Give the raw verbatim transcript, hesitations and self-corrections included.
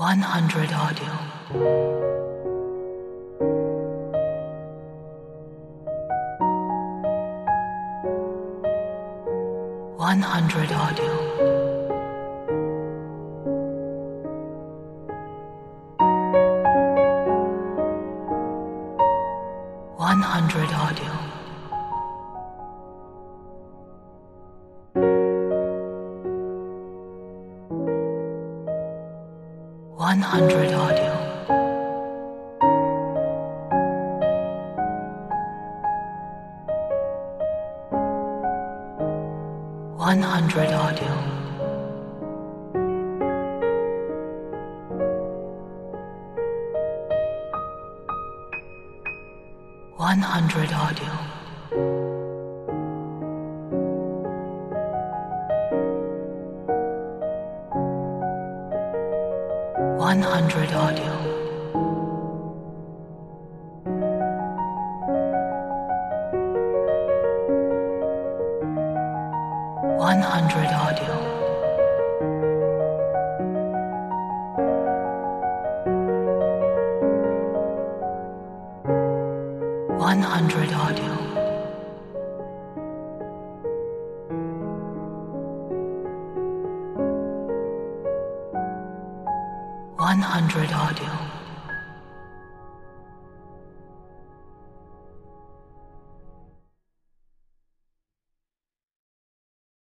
one hundred audio. one hundred audio. one hundred audio. one hundred audio. one hundred audio. one hundred audio. one hundred audio. one hundred audio. one hundred audio. one hundred audio.